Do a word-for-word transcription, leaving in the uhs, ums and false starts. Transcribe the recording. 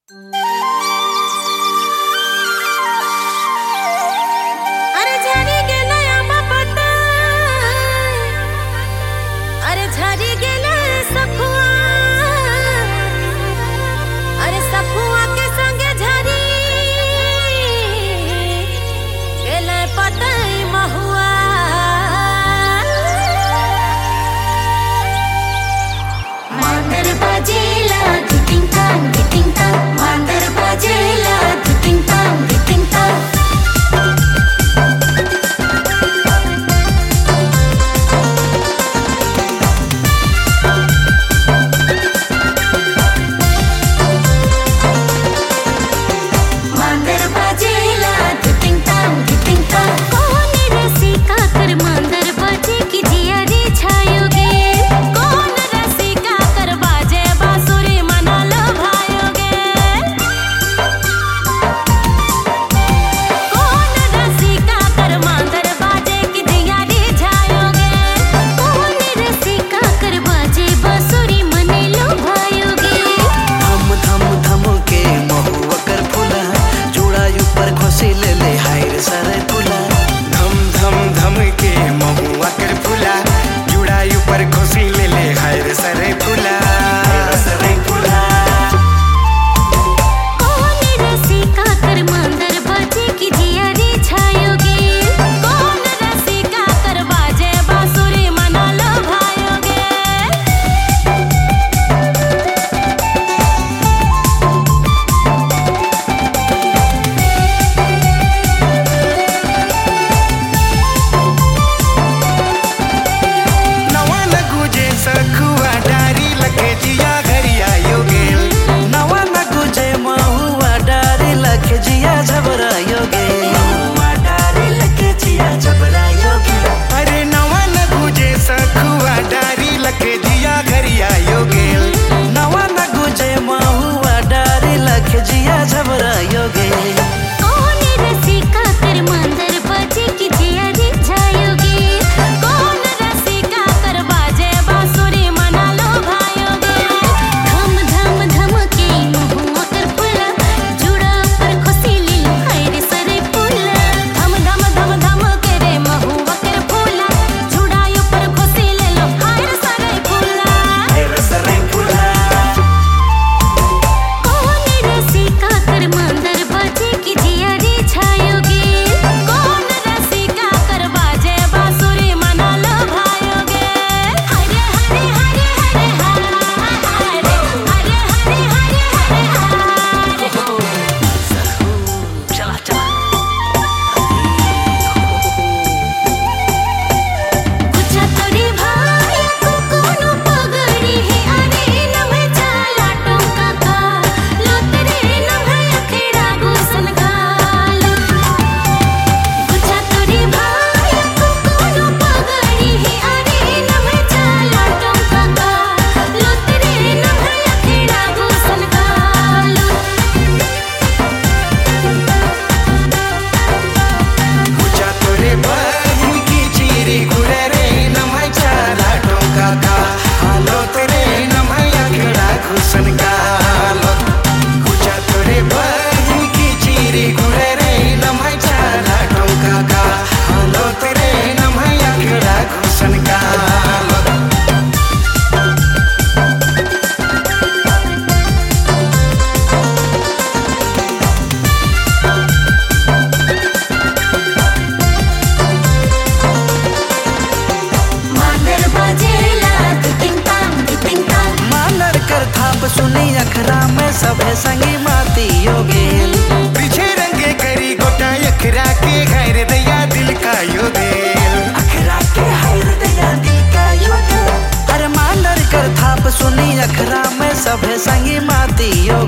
अरे झरी गेले आंबा पताय, अरे झरी गेले सखुआ, अरे सखुआ के संगे झरी गेले पताय महुआ। मांदर बाजेला धिटिंग टांग धिटिंग टांग, मांदर बाजेला धिटिंग टांग धिटिंग टांग। मांदर बाजेला धिटिंग टांग धिटिंग टांग। कौन रसिका कर मांदर बाजे की जिया रे छायोगे, कौन रसिका कर बाजे बांसुरी मना लो भायोगे। कौन रसिका कर मांदर बाजे की जिया रे छायोगे, कौन रसिका कर बाजे बांसुरी मने लो भायोगे। धम धम धम के महुआ कर फूला, चूड़ा ऊपर खोसी ले ले हाय रे सारे फूला। धम धम धम के महुआ कर फूला, जुड़ा ऊपर खुशी ले ले हाय रे सरे फूला। सरे फूला कौन रसिका कर मांदर बाजे की जिया रे छायोगे, कौन रसिका कर बाजे बांसुरी मना लो भायोगे। नवा न गुजे सखुआ डारी लगे जिया घरी आयो गेल। नवा न गुजे महुआ डारे लख जिया झबरायोगे। महुआ डारे लख जिया झबरायोगे। अरे नवा न गुजे सखुआ डारी लगे जिया घरी आयो गेल। नवा न गुजे महुआ डारे लख जिया झबरायोगे। कौन रसिका कर मांदर बाजे की जिया रे छायोगे, कौन रसिका कर बाजे बांसुरी मना लो भायोगे। धम धम धम के महुआ कर फूला, जुड़ा पर खुशी ले लो हाय रे सरे फूला। धम धम धम धम के रे महुआ कर फूला, जुड़ा ऊपर खुशी ले लो हाय रे सरे फूला। सरे फूला कौन रसिका कर मांदर बाजे की जिया रे छायोगे, कौन रसिका कर बाजे बांसुरी मना लो भायोगे। हरे हरे हरे हरे हरे हरे हरे हरे हरे हरे। चला चला कुछा तोरी भाई को कोनो पगड़ी है, अरे नमः चाला टोका का लोतरे नमः अखेड़ा घुसन गालो। कुछा तोरी भाई को कोनो पगड़ी है, अरे नमः चाला टोका का लोतरे नमः अखेड़ा घुसन गालो। पूछा तोरे बहन की चीरी गुरे रे नमः चाला टोका का हालो तेरे नमः अखड़ा घुसन का हालो। पूछा तोरे बहन की चीरी गुरे रे नमः चाला टोका का हालो तेरे नमः अखड़ा घुसन का हालो। मांदर बाजेला धिटिंग टांग धिटिंग टांग। मानर कर थाप सुनी अखरा में सभे संगी माती योगेल। पीछे रंगे करी गोटा अखरा के घर दैया दिल का यो देल। अखरा के हाय दया दिल का योगेल। अरे मानर कर थाप सुनी अखरा में सभे संगी माती योगेल।